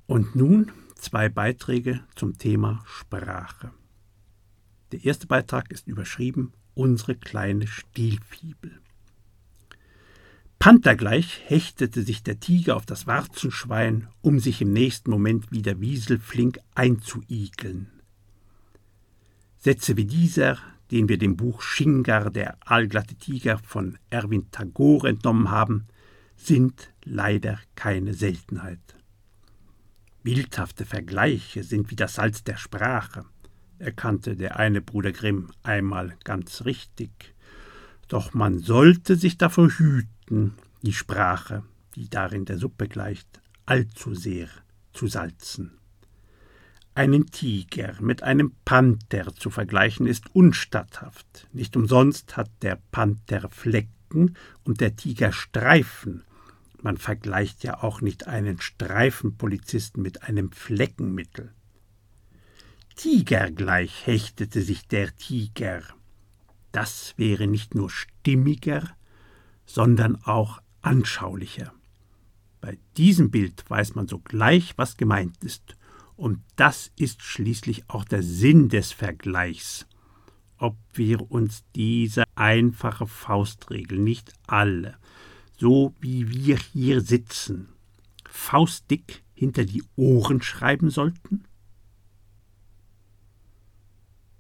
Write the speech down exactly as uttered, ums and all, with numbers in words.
Und nun zwei Beiträge zum Thema Sprache. Der erste Beitrag ist überschrieben »Unsere kleine Stilfibel«. Panthergleich hechtete sich der Tiger auf das Warzenschwein, um sich im nächsten Moment wieder wieselflink einzuigeln. Sätze wie dieser, den wir dem Buch Shingar, der aalglatte Tiger von Erwin Tagore entnommen haben, sind leider keine Seltenheit. Bildhafte Vergleiche sind wie das Salz der Sprache, erkannte der eine Bruder Grimm einmal ganz richtig. Doch man sollte sich davor hüten, die Sprache, die darin der Suppe gleicht, allzu sehr zu salzen. Einen Tiger mit einem Panther zu vergleichen, ist unstatthaft. Nicht umsonst hat der Panther Flecken und der Tiger Streifen. Man vergleicht ja auch nicht einen Streifenpolizisten mit einem Fleckenmittel. Tigergleich hechtete sich der Tiger. Das wäre nicht nur stimmiger, sondern auch anschaulicher. Bei diesem Bild weiß man sogleich, was gemeint ist. Und das ist schließlich auch der Sinn des Vergleichs. Ob wir uns diese einfache Faustregel nicht alle, so wie wir hier sitzen, faustdick hinter die Ohren schreiben sollten?